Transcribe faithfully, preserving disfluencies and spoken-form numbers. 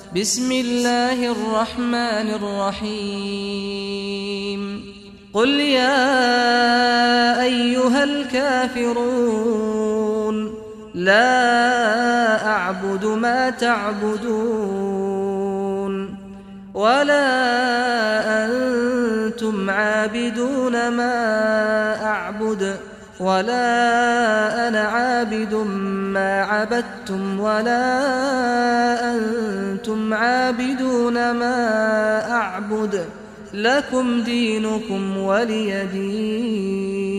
بسم الله الرحمن الرحيم قل يا أيها الكافرون لا أعبد ما تعبدون ولا أنتم عابدون ما أعبد ولا أنا عابد ما عبدتم ولا أنتم عابدون ما أعبد لكم دينكم ولي دين.